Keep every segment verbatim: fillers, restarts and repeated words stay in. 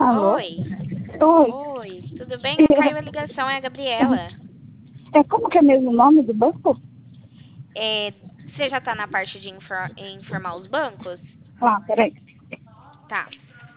Alô? Oi. Oi. Oi, tudo bem? É, caiu a ligação, é a Gabriela. É, como que é mesmo o nome do banco? É, você já tá na parte de infor- informar os bancos? Ah, peraí. Tá.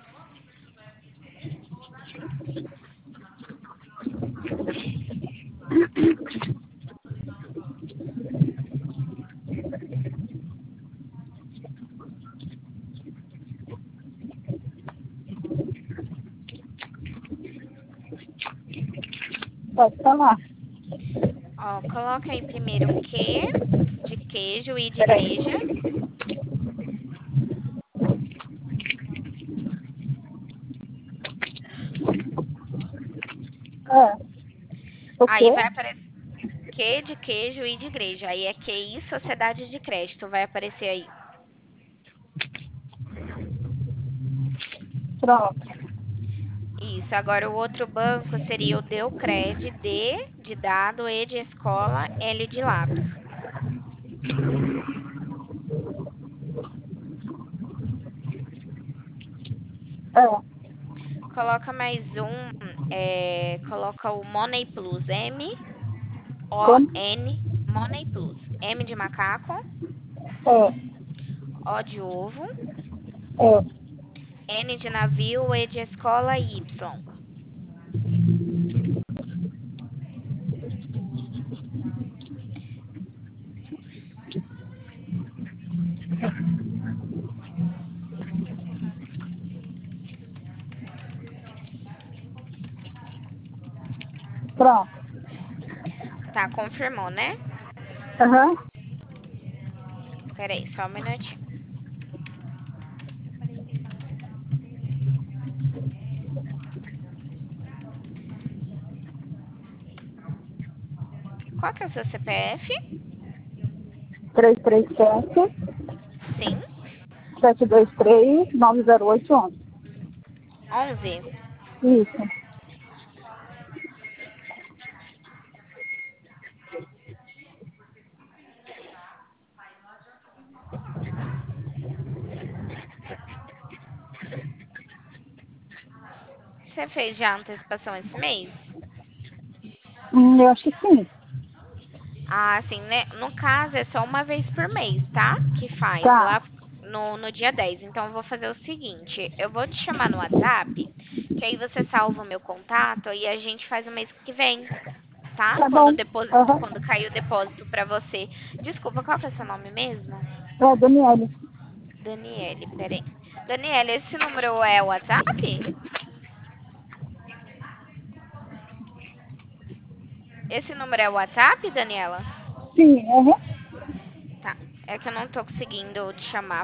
Pode falar. Ó, coloca aí primeiro Q de queijo e de Peraí. igreja. Ah, o Aí quê? vai aparecer Q de queijo e de igreja. Aí é Q I Sociedade de Crédito, vai aparecer aí. Pronto. Isso, agora o outro banco seria o Deucred, D de dado, E de escola, L de lápis. Ah, Coloca mais um, é, coloca o Money Plus, M O como? N, Money Plus. M de macaco, É, O de ovo, é. N de navio, E de escola, Y. Pronto. Tá, confirmou, né? Aham. Peraí, só um minutinho. Qual que é o seu C P F? três três sete, Sim, sete dois três, nove zero oito onze. onze. Isso. Você fez já a antecipação esse mês? Hum, eu acho que sim. Ah, sim, né? No caso, é só uma vez por mês, tá? Que faz Tá. lá no, no dia dez. Então, eu vou fazer o seguinte: eu vou te chamar no WhatsApp, que aí você salva o meu contato e a gente faz o mês que vem, tá? Tá Quando, bom. depo... Aham. Quando cair o depósito pra você. Desculpa, qual que é o seu nome mesmo? É, Daniele. Daniele, peraí. Daniele, esse número é o WhatsApp? Esse número é o WhatsApp, Daniela? Sim, aham. Tá. É que eu não tô conseguindo te chamar.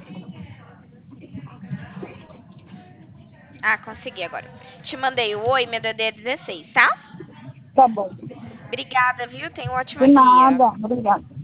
Ah, consegui agora. Te mandei o oi, meu D D é dezesseis, tá? Tá bom. Obrigada, viu? Tenha um De ótimo dia. nada. Obrigada.